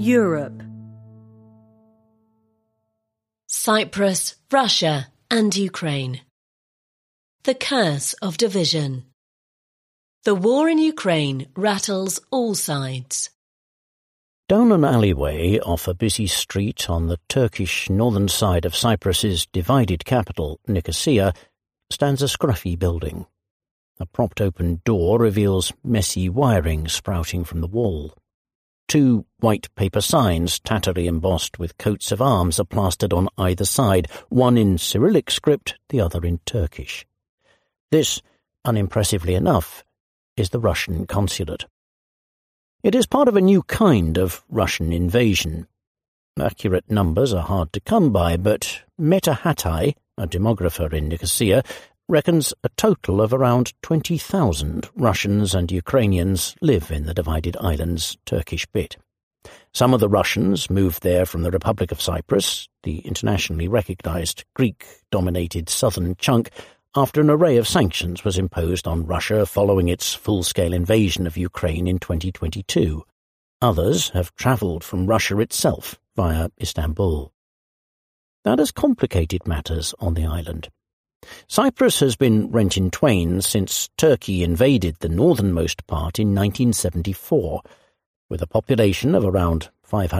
Europe. Cyprus, Russia and Ukraine. The curse of division. The war in Ukraine rattles all sides. Down an alleyway off a busy street on the Turkish northern side of Cyprus's divided capital, Nicosia, stands a scruffy building. A propped-open door reveals messy wiring sprouting from the wall. 2 white paper signs, tattily embossed with coats of arms, are plastered on either side, one in Cyrillic script, the other in Turkish. This, unimpressively enough, is the Russian consulate. It is part of a new kind of Russian invasion. Accurate numbers are hard to come by, but Meta Hatay, a demographer in Nicosia, reckons a total of around 20,000 Russians and Ukrainians live in the divided island's Turkish bit. Some of the Russians moved there from the Republic of Cyprus, the internationally recognized Greek-dominated southern chunk, after an array of sanctions was imposed on Russia following its full-scale invasion of Ukraine in 2022. Others have travelled from Russia itself via Istanbul. That has complicated matters on the island. Cyprus has been rent in twain since Turkey invaded the northernmost part in 1974. With a population of around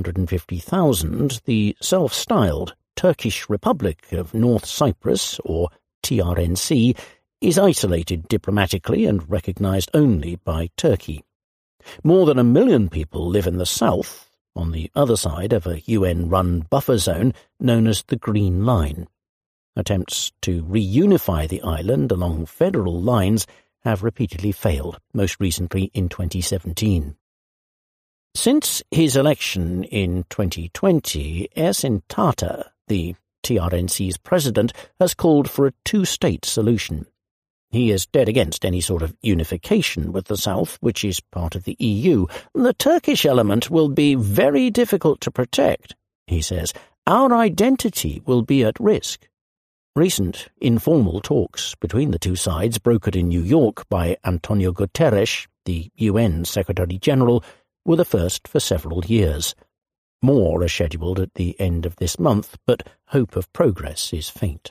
550,000, the self-styled Turkish Republic of North Cyprus, or TRNC, is isolated diplomatically and recognised only by Turkey. More than 1 million people live in the south, on the other side of a UN-run buffer zone known as the Green Line. Attempts to reunify the island along federal lines have repeatedly failed, most recently in 2017. Since his election in 2020, Ersin Tata, the TRNC's president, has called for a 2-state solution. He is dead against any sort of unification with the South, which is part of the EU. The Turkish element will be very difficult to protect, he says. Our identity will be at risk. Recent informal talks between the two sides, brokered in New York by Antonio Guterres, the UN Secretary-General, were the first for several years. More are scheduled at the end of this month, but hope of progress is faint.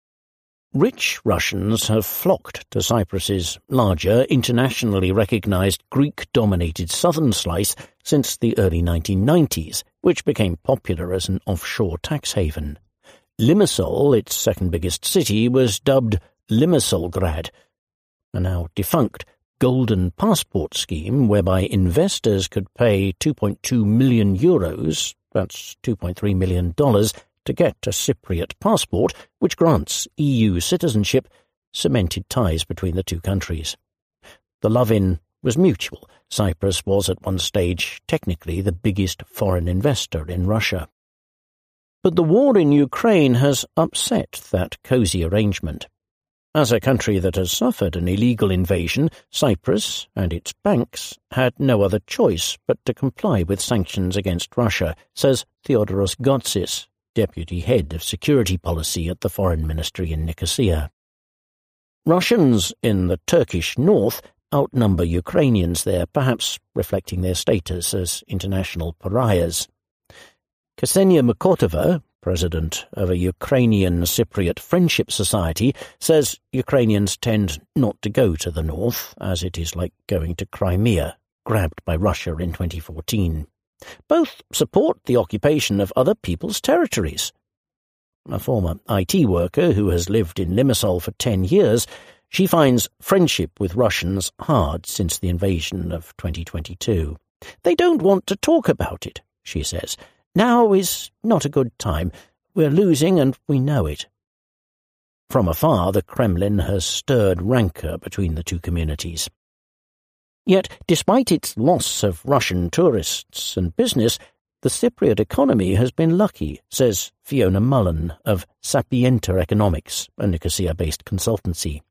Rich Russians have flocked to Cyprus's larger, internationally recognized Greek-dominated southern slice since the early 1990s, which became popular as an offshore tax haven. Limassol, its second biggest city, was dubbed Limassolgrad, a now defunct golden passport scheme whereby investors could pay €2.2 million, that's $2.3 million, to get a Cypriot passport, which grants EU citizenship, cemented ties between the two countries. The love-in was mutual. Cyprus was at one stage technically the biggest foreign investor in Russia. But the war in Ukraine has upset that cosy arrangement. As a country that has suffered an illegal invasion, Cyprus and its banks had no other choice but to comply with sanctions against Russia, says Theodoros Gotsis, deputy head of security policy at the Foreign Ministry in Nicosia. Russians in the Turkish north outnumber Ukrainians there, perhaps reflecting their status as international pariahs. Ksenia Mokotova, president of a Ukrainian Cypriot Friendship Society, says Ukrainians tend not to go to the north, as it is like going to Crimea, grabbed by Russia in 2014. Both support the occupation of other people's territories. A former IT worker who has lived in Limassol for 10 years, she finds friendship with Russians hard since the invasion of 2022. They don't want to talk about it, she says. Now is not a good time. We're losing and we know it. From afar, the Kremlin has stirred rancour between the two communities. Yet, despite its loss of Russian tourists and business, the Cypriot economy has been lucky, says Fiona Mullen of Sapienta Economics, a Nicosia-based consultancy.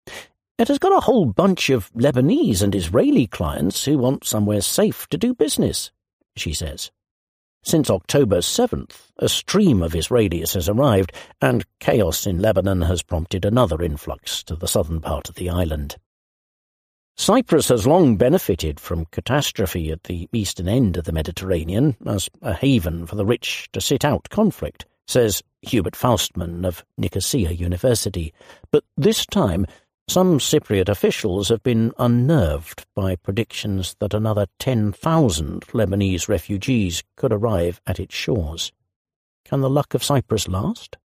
It has got a whole bunch of Lebanese and Israeli clients who want somewhere safe to do business, she says. Since October 7th, a stream of Israelis has arrived, and chaos in Lebanon has prompted another influx to the southern part of the island. Cyprus has long benefited from catastrophe at the eastern end of the Mediterranean as a haven for the rich to sit out conflict, says Hubert Faustmann of Nicosia University. But this time, some Cypriot officials have been unnerved by predictions that another 10,000 Lebanese refugees could arrive at its shores. Can the luck of Cyprus last?